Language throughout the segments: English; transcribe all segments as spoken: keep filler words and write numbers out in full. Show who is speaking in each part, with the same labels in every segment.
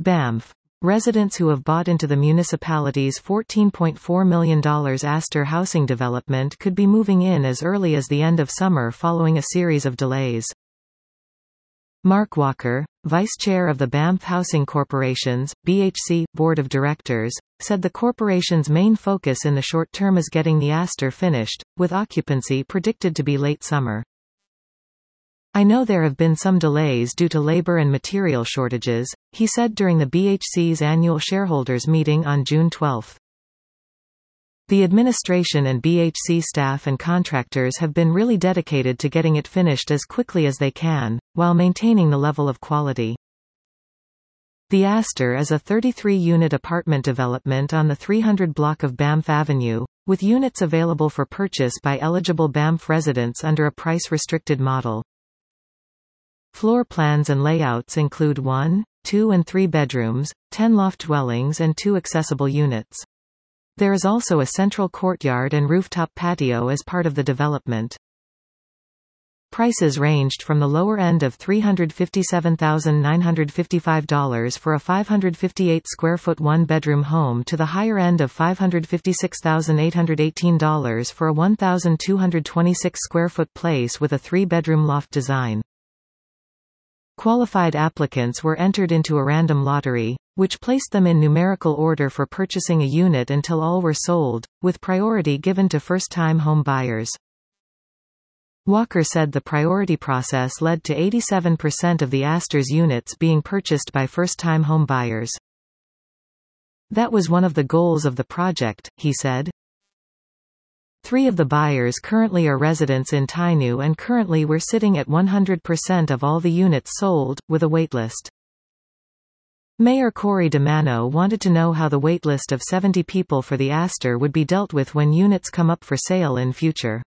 Speaker 1: Banff. Residents who have bought into the municipality's fourteen point four million dollars Astor housing development could be moving in as early as the end of summer following a series of delays. Mark Walker, vice chair of the Banff Housing Corporation's, B H C, board of directors, said the corporation's main focus in the short term is getting the Astor finished, with occupancy predicted to be late summer. I know there have been some delays due to labor and material shortages, he said during the B H C's annual shareholders meeting on June twelfth. The administration and B H C staff and contractors have been really dedicated to getting it finished as quickly as they can, while maintaining the level of quality. The Astor is a thirty-three unit apartment development on the three hundred block of Banff Avenue, with units available for purchase by eligible Banff residents under a price-restricted model. Floor plans and layouts include one, two and three bedrooms, ten loft dwellings and two accessible units. There is also a central courtyard and rooftop patio as part of the development. Prices ranged from the lower end of three hundred fifty-seven thousand nine hundred fifty-five dollars for a five hundred fifty-eight square foot one-bedroom home to the higher end of five hundred fifty-six thousand eight hundred eighteen dollars for a one thousand two hundred twenty-six square foot place with a three-bedroom loft design. Qualified applicants were entered into a random lottery, which placed them in numerical order for purchasing a unit until all were sold, with priority given to first-time home buyers. Walker said the priority process led to eighty-seven percent of the Astor's units being purchased by first-time home buyers. That was one of the goals of the project, he said. Three of the buyers currently are residents in Tainu, and currently we're sitting at one hundred percent of all the units sold, with a waitlist. Mayor Corey DeMano wanted to know how the waitlist of seventy people for the Astor would be dealt with when units come up for sale in future.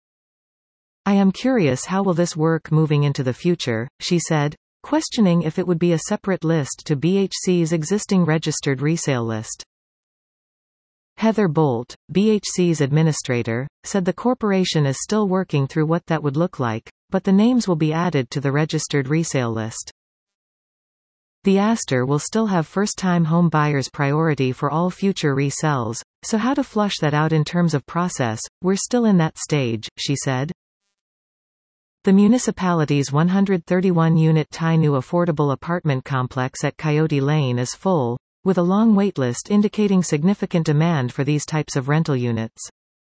Speaker 1: I am curious how will this work moving into the future, she said, questioning if it would be a separate list to B H C's existing registered resale list. Heather Bolt, B H C's administrator, said the corporation is still working through what that would look like, but the names will be added to the registered resale list. The Astor will still have first-time home buyers priority for all future resales, so how to flush that out in terms of process, we're still in that stage, she said. The municipality's one hundred thirty-one unit Tainu affordable apartment complex at Coyote Lane is full, with a long waitlist indicating significant demand for these types of rental units.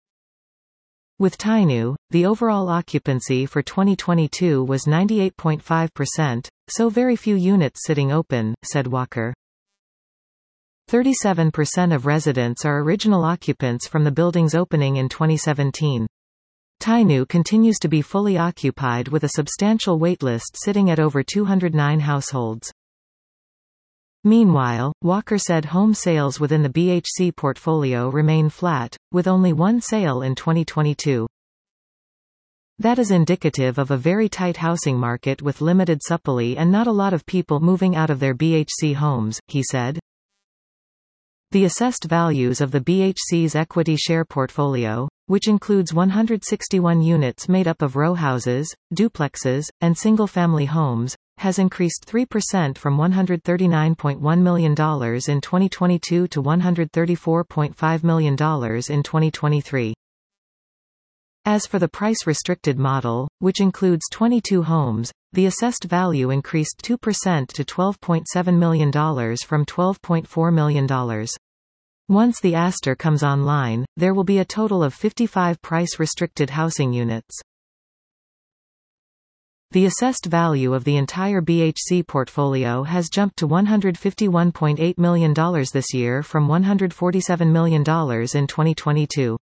Speaker 1: With Tainu, the overall occupancy for twenty twenty-two was ninety-eight point five percent, so very few units sitting open, said Walker. thirty-seven percent of residents are original occupants from the building's opening in twenty seventeen. Tainu continues to be fully occupied with a substantial waitlist sitting at over two hundred nine households. Meanwhile, Walker said home sales within the B H C portfolio remain flat, with only one sale in twenty twenty-two. That is indicative of a very tight housing market with limited supply and not a lot of people moving out of their B H C homes, he said. The assessed values of the B H C's equity share portfolio, which includes one hundred sixty-one units made up of row houses, duplexes, and single-family homes, has increased three percent from one hundred thirty-nine point one million dollars in twenty twenty-two to one hundred thirty-four point five million dollars in twenty twenty-three. As for the price-restricted model, which includes twenty-two homes, the assessed value increased two percent to twelve point seven million dollars from twelve point four million dollars. Once the Astor comes online, there will be a total of fifty-five price-restricted housing units. The assessed value of the entire B H C portfolio has jumped to one hundred fifty-one point eight million dollars this year from one hundred forty-seven million dollars in twenty twenty-two.